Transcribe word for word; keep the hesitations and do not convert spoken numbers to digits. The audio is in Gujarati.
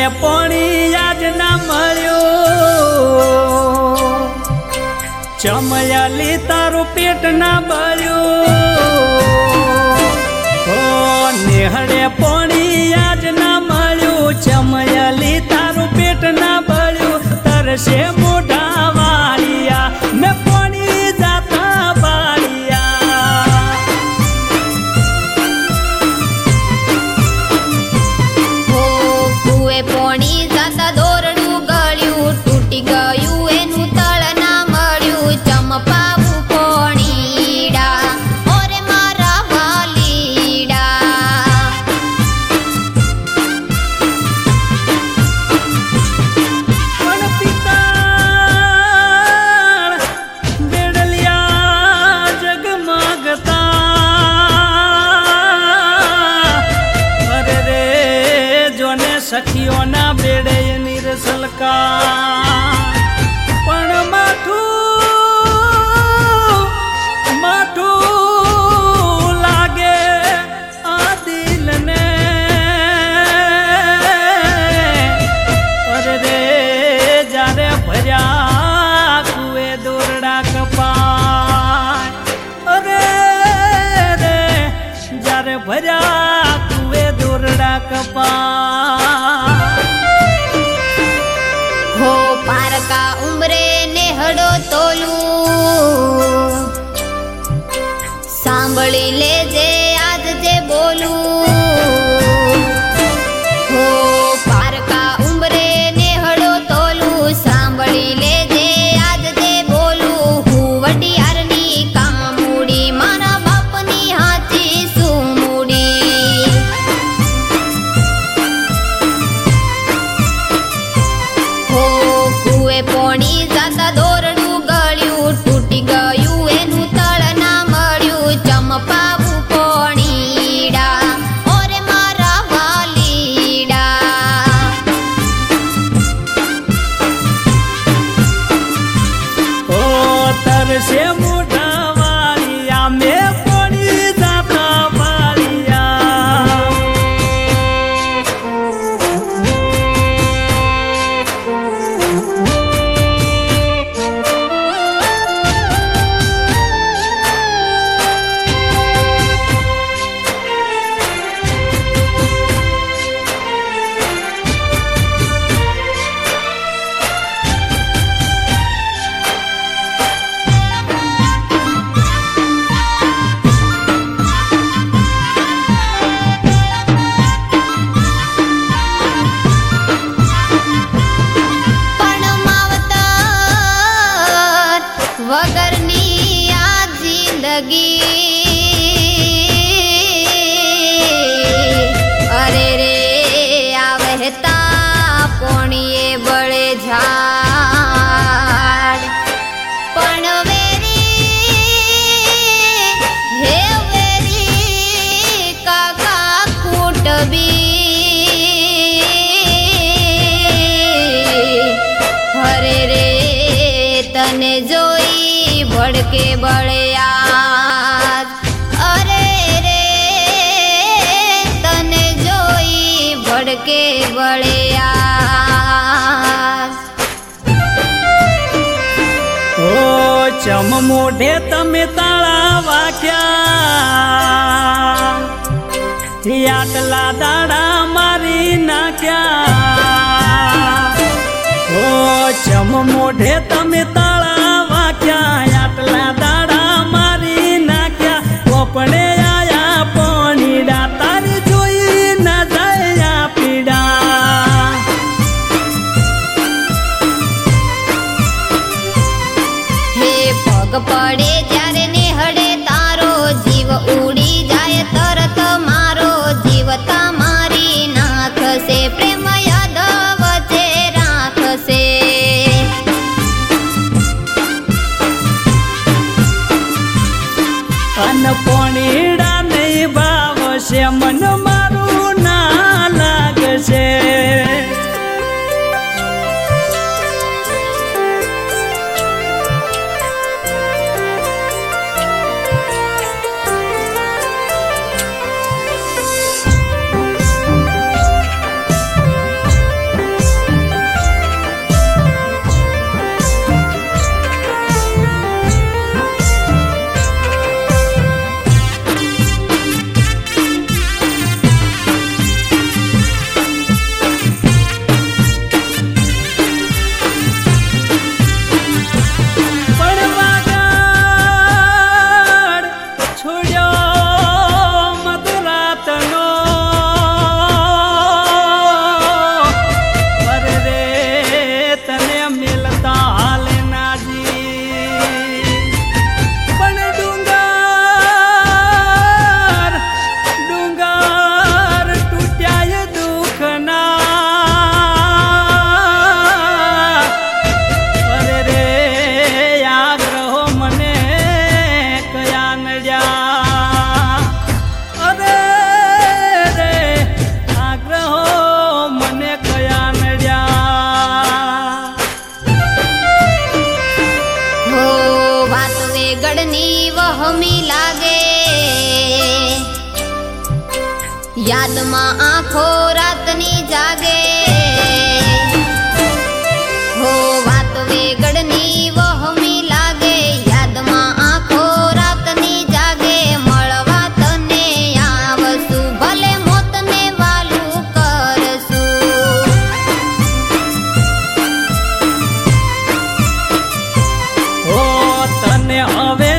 પોણી યાદ ના મળ્યું ચમયાલી તારું પેટ ના બળ્યું ઓ નેહળે પોણી યાદ ના મળ્યું ચમયાલી તારું પેટ ના બળ્યું તરસે મોઢા વાળિયા મેં પોણી જાતા બાળિયા હો કુએ પોણી જાતા દોરડું ગળ્યું તૂટી ગયું એનું તળ ના મળ્યું ચમપાવું પોણીડા ઓરે મારા વાલીડા પણ પિતા બેડલિયા જગમગતા અરે રે જોને સખીઓના બેડે નિરસલકા પણ માઠું માઠું લાગે આ દિલને અરે રે જ્યારે ભર્યા કુએ દોરડા કપાય અરે રે જ્યારે ભર્યા કુએ દોરડા કપાય હો પારકા ઉમરે નેહડો તોલું સાંભળી લેજે આજ જે બોલું હો પારકા ઉમરે નેહડો તોલું સાંભળી લેજે આજ જે બોલું હું વડિયારની કામુડી મારા બાપની હાથી સુમુડી હો કુએ પોણી જાતા દોરડું ગળ્યું તૂટી ગયું એનું તળ ના મળ્યું ચમપાવું પોણીડા ઓરે મારા વાલીડા ઓ તરસે મોઢા વાળિયા મેં પોણી જાતા બાળિયા પણ માવતર વગરની આ જિંદગી અરે રે આ વહેતા પોણીએ બળે ઝાડ પણ વેરી હે વેરી કાકા કૂટબી હરે રે તને જોઈ ભડકે બળે આજ અરે રે તને જોઈ ભડકે બળે આજ ઓ ચમ મોઢે તમે તાળા વાગ્યા આટલા દાડા મારી નાખ્યા ઓ ચમ મોઢે તમે તાળા વાગ્યા આટલા દાડા મારી નાખ્યા કોપડે આયા પોણીડા તારી જોઈ ના જાય પીડા હે પગ પડે જ્યારે નેહડે તારો જીવ ઉડી જાય તરત મારો જીવ તમારી નાથશે પ્રેમ યાદ વચ્ચે રાખશે અન પોણીડા નહીં ભાવશે મન મારું ના લાગશે યાદમાં આંખો રાતની જાગે હો વાત વેગડની વહમી લાગે યાદમાં આંખો રાતની જાગે મળવા તને આવશું ભલે મોતને વાલું કરશું ઓ તને હવે